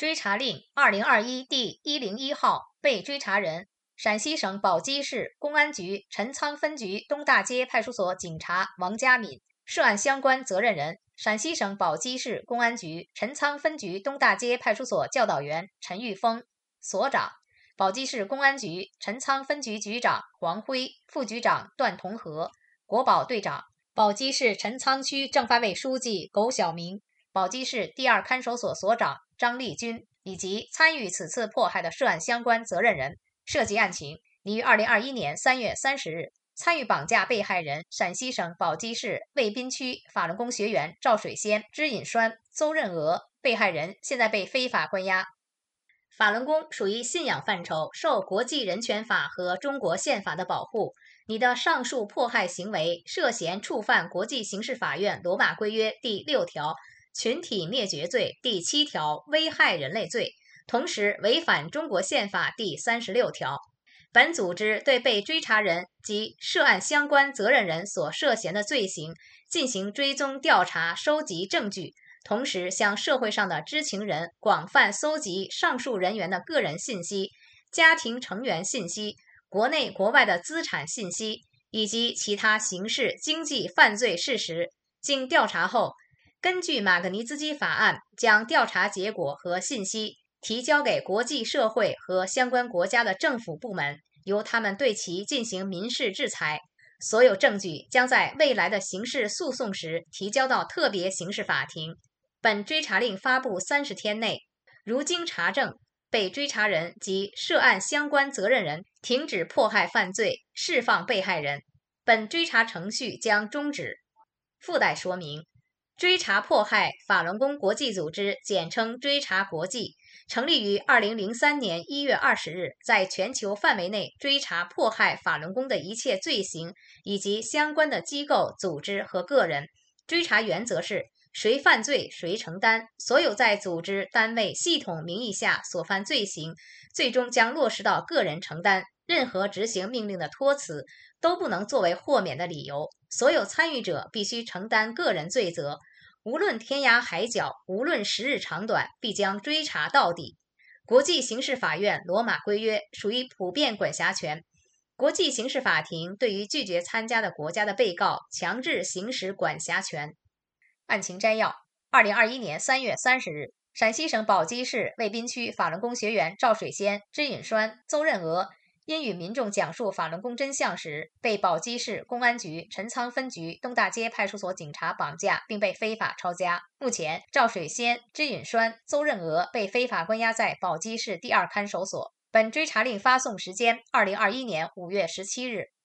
追查令2021第101号，被追查人：陕西省宝鸡市公安局陈仓分局东大街派出所警察王家敏，涉案相关责任人：陕西省宝鸡市公安局陈仓分局东大街派出所教导员陈玉峰，所长：宝鸡市公安局陈仓分局局长黄辉，副局长段同和，国保队长；宝鸡市陈仓区政法委书记苟小明，宝鸡市第2看守所所长张立军，以及参与此次迫害的涉案相关责任人。涉及案情，拟于2021年3月30日参与绑架被害人陕西省宝鸡市渭滨区法轮功学员赵水仙、支尹栓、邹任娥，被害人现在被非法关押。法轮功属于信仰范畴，受国际人权法和中国宪法的保护。你的上述迫害行为涉嫌触犯国际刑事法院罗马规约第6条群体灭绝罪、第7条危害人类罪，同时违反中国宪法第36条。本组织对被追查人及涉案相关责任人所涉嫌的罪行进行追踪调查，收集证据，同时向社会上的知情人广泛搜集上述人员的个人信息、家庭成员信息、国内国外的资产信息以及其他刑事经济犯罪事实。经调查后，根据马格尼兹基法案，将调查结果和信息提交给国际社会和相关国家的政府部门，由他们对其进行民事制裁。所有证据将在未来的刑事诉讼时提交到特别刑事法庭。本追查令发布30天内，如经查证，被追查人及涉案相关责任人停止迫害犯罪，释放被害人，本追查程序将终止。附带说明：追查迫害法轮功国际组织，简称追查国际，成立于2003年1月20日，在全球范围内追查迫害法轮功的一切罪行以及相关的机构、组织和个人。追查原则是谁犯罪谁承担，所有在组织、单位、系统名义下所犯罪行，最终将落实到个人承担。任何执行命令的托辞都不能作为豁免的理由，所有参与者必须承担个人罪责。无论天涯海角，无论时日长短，必将追查到底。国际刑事法院罗马规约属于普遍管辖权，国际刑事法庭对于拒绝参加的国家的被告强制行使管辖权。案情摘要：2021年3月30日，陕西省宝鸡市渭滨区法轮功学员赵水仙、支尹栓、邹任娥因与民众讲述法轮功真相时，被宝鸡市公安局陈仓分局东大街派出所警察绑架，并被非法抄家。目前，赵水仙、支尹栓、邹任娥被非法关押在宝鸡市第2看守所。本追查令发送时间：2021年5月17日。